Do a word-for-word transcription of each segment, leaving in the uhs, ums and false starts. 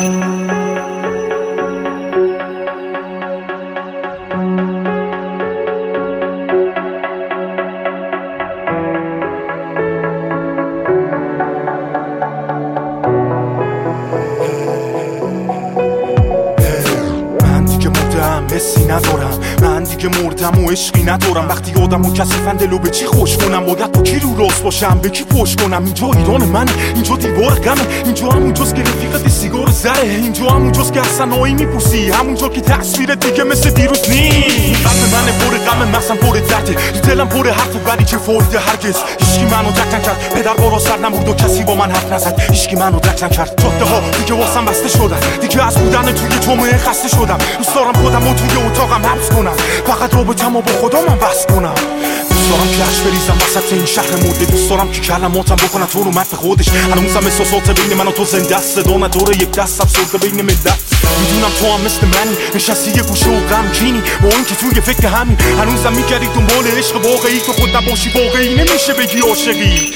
حسی ندارم، من دیگه مردم و عشقی ندارم. وقتی آدمو کثیفن دلو به چی خوش کنم؟ باید با کی رو راست باشم، به کی پشت کنم؟ اینجا ایران منه، اینجا دیوار غمه، اینجا همونجاست که رفیقت سیگار زره، اینجا همونجاست که اصلا آیی میپوسی، همونجا که تصویر دیگه مثل دیروز نیست. قلب من پر غمه، مغزم پر درده، دلم پر حرف ولی که فایده هرگز. هیچکی منو درک نکرد، پدر بارا سر نمود و کسی با من حرف نزد. هیچکی منو درک نکرد، جاده ها دیگه واسم بسته شدن، دیگه از بودن توی جامعه خسته شدم. دوست دارم خودمو توی اتاقم حبس کنم، فقط رابطه‌مو با خدا من بس کنم. دوست دارم که عشق بریزم وسط این شهر مرده، دوست دارم که کلماتم بکنن تو رو مرد به خودش. هنوزم احساسات بین من و تو زنده است، صدا نداره یک دست افسرده بین ملت. میدونم تو هم مثل منی، نشستی یه گوشه و غمگینی، با اینکه توی فکر همین هنوزم میگردی دنبال عشق واقعی. تو خود نباشی واقعی نمیشه بگی عاشقی.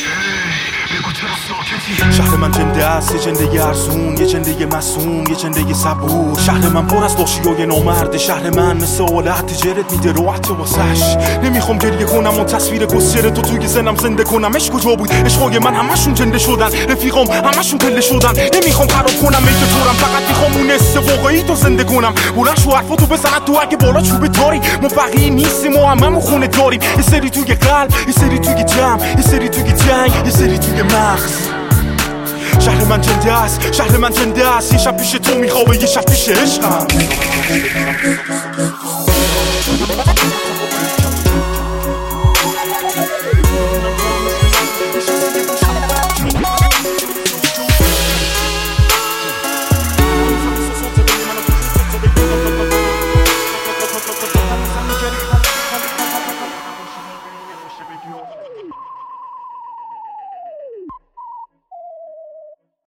شهر من جنده است، یه جنده ارزون، یه جنده مسئول، یه جنده صبور. شهر من پر از داشیای نامرده، شهر من مثل آلت تجارت میده راحت واسش. نمیخوام گریه کنم و تصویر گسره تو توی ذهنم زنده کنم. عشق کجا بود؟ عشقای من همشون جنده شدن، رفیقام همشون پله شدن. نمیخوام خراب کنم میگه تورم، فقط میخوام اون حس واقعی تو زنده کنم. بلند شو حرفاتو بزنن تو اگه بالا چوب تاری. ما فقیری نیستیم و هممون خونه داریم، یه سری توی قلب، یه سری توی جمع، یه سری توی جنگ، یه سری توی مغز. شهر من جنده است، شهر من جنده است. یه شب پیش تو میخوابه، یه شب پیش عشقم.